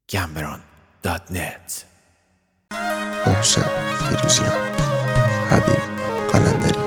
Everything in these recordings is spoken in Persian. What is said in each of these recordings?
gambron.net. محسن فیروزیان، حبیب قلندری.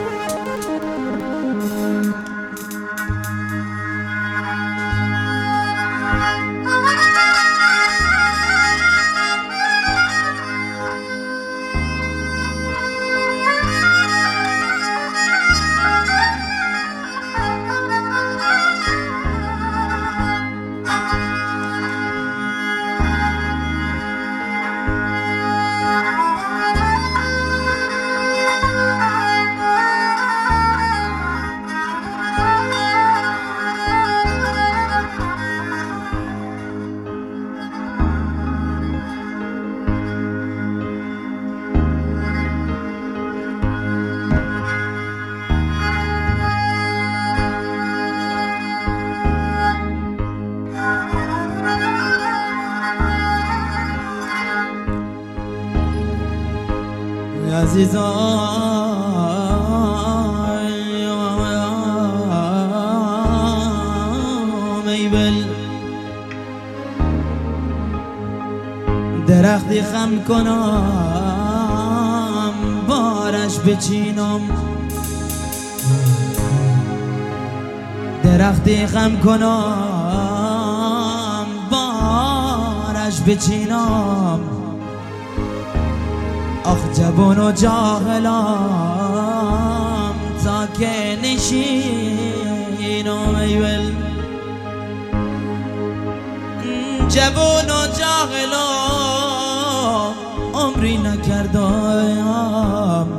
عزیزان ایول درختی خم کنم بارش بچینم، درختی خم کنم بارش بچینم. آخ جوان و جاهلام تا که نشینم ایول، جوان و جاهلام عمری نکردم،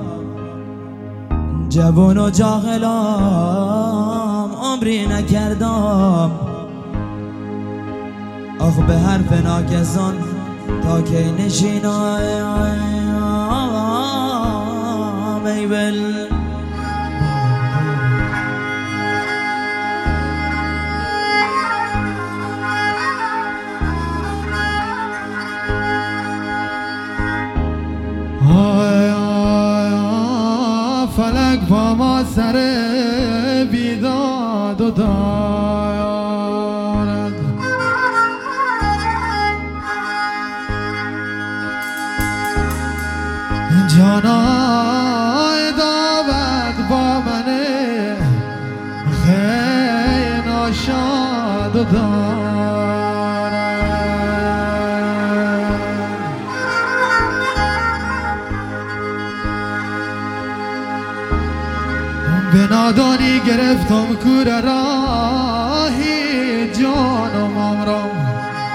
جوان و جاهلام عمری نکردم. آخ به حرف ناکسان تا که نشینم ایول. فلک با ما سر بیداد و دارد، جانای داود با من خیلی ناشاد و دارد. به نادانی گرفتم کور راهی جانم امرم،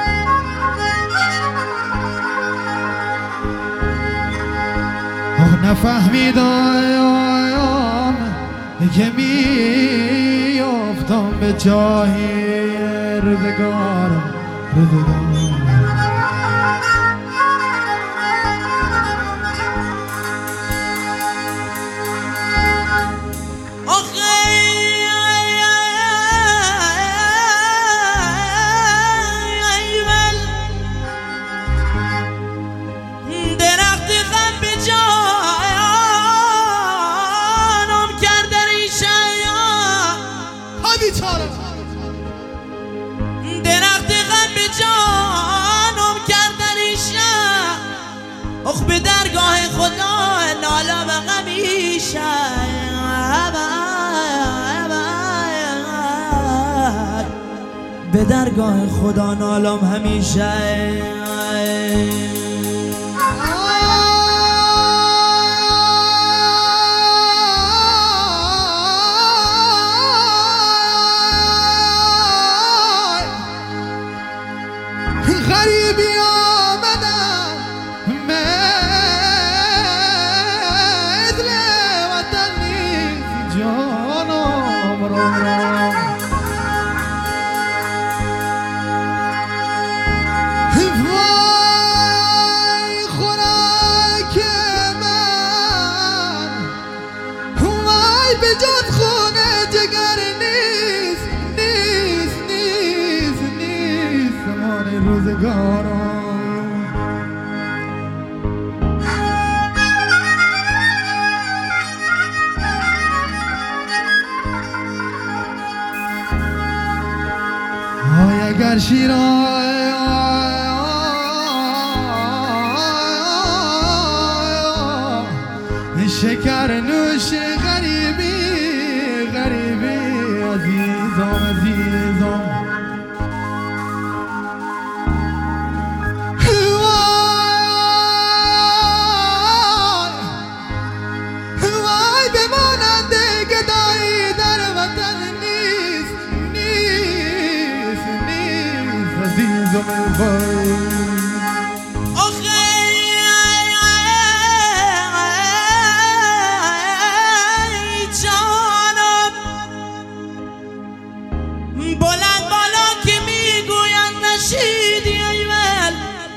نفهمیدم که میافتم به جایی روزگارم. درخت غم به جانم کردن شب، اخ به درگاه خدا نالم همیشه، به درگاه خدا نالم همیشه. غریبی آمدم مدل وطن نیست جانم را وای خوراک من، وای به جز خونه جگر نیست روزگارم. های اگر شیرای وای بمانند گدایی در وطن نیست عزیزم وای بلند بالا که میگویند نشیدی ایول،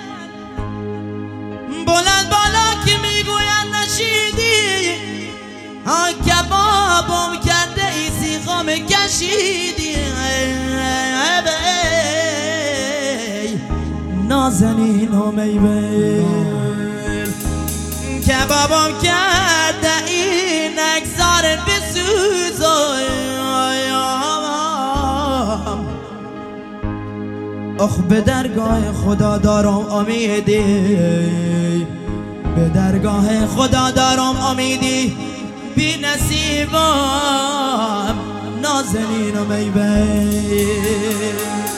بلند بالا که میگویند نشیدی، ها کبابم کرده ای سیخام کشیدی نازنینم ایول، کبابم کرده ای نگذارن آخ به درگاه خدا دارم امیدی، به درگاه خدا دارم امیدی، بی نصیبم نازنینم ای بی